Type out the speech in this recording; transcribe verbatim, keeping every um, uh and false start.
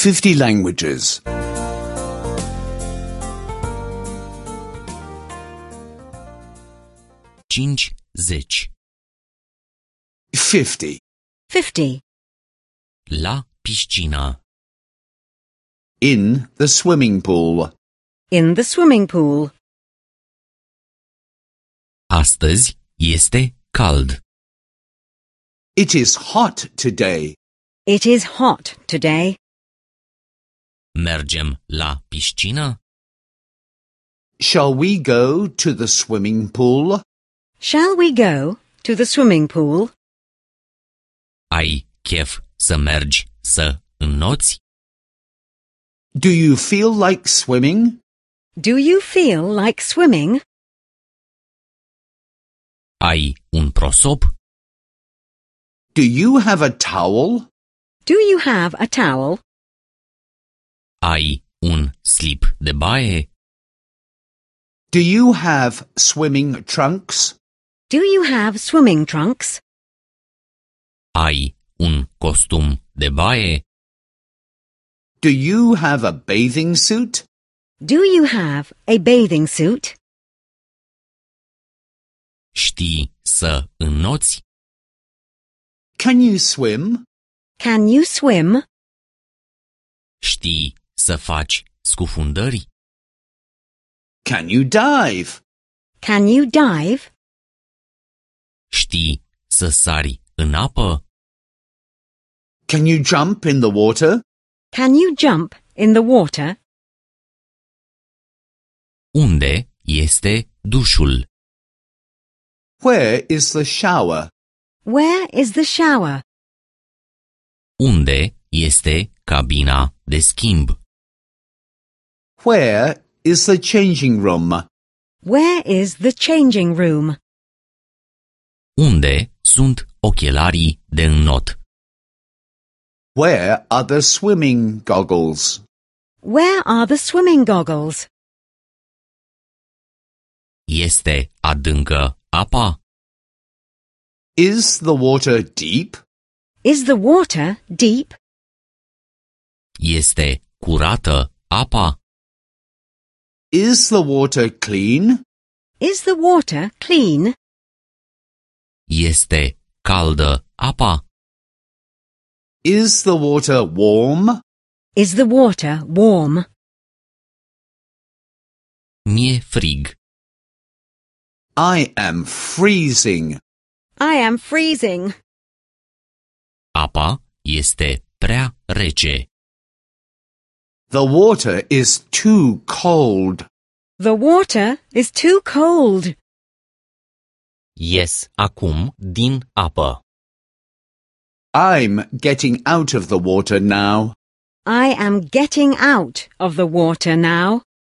fifty languages. cincizeci. Fifty. Fifty. La piscină. In the swimming pool. In the swimming pool. Astăzi este cald. It is hot today. It is hot today. Mergem la piscină? Shall we go to the swimming pool? Shall we go to the swimming pool? Ai chef să mergi să înnoți? Do you feel like swimming? Do you feel like swimming? Ai un prosop? Do you have a towel? Do you have a towel? Ai un slip de baie? Do you have swimming trunks? Do you have swimming trunks? Ai un costum de baie? Do you have a bathing suit? Do you have a bathing suit? Știi să înnoți? Can you swim? Can you swim? Știi să faci scufundări? Can you dive? Can you dive? Știi să sari în apă? Can you jump in the water? Can you jump in the water? Unde este dușul? Where is the shower? Where is the shower? Unde este cabina de schimb? Where is the changing room? Where is the changing room? Unde sunt ochelarii de înnot? Where are the swimming goggles? Where are the swimming goggles? Este adâncă apa? Is the water deep? Is the water deep? Este curată apa? Is the water clean? Is the water clean? Este caldă apa? Is the water warm? Is the water warm? Mi-e frig. I am freezing. I am freezing. Apa este prea rece. The water is too cold. The water is too cold. Ies acum din apă. I'm getting out of the water now. I am getting out of the water now.